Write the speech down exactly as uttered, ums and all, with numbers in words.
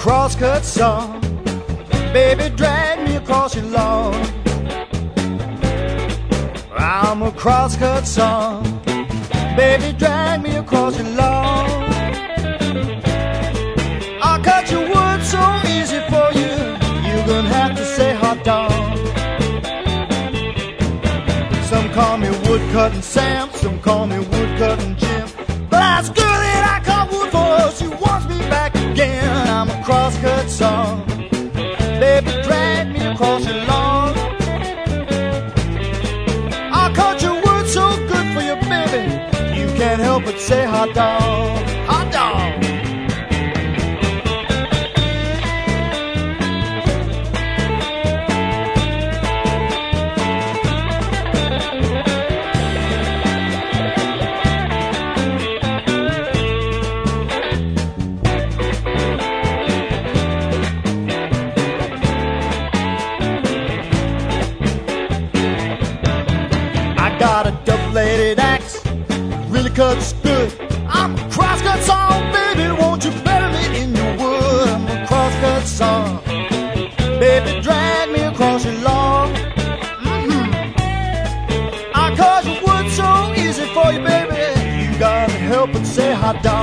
crosscut song. Baby, drag me across your lawn. I'm a crosscut song. Baby, drag me across your lawn. I'll cut your wood so easy for you. You're gonna have to say hot dog. Some call me woodcutting Sam, some call me woodcutting Jim. But that's good that I cut wood for her. She wants me back again. I'm a crosscut song. Baby, drag me across your lawn. I'll cut your wood so good for you, baby. You can't help but say hot dog, hot dog. Got a double-bladed axe, really cuts good. I'm a crosscut song, baby, won't you bury me in your wood? I'm a crosscut song, baby, drag me across your lawn. Mm-hmm. I cut your wood so easy for you, baby. You gotta help but say hot dog.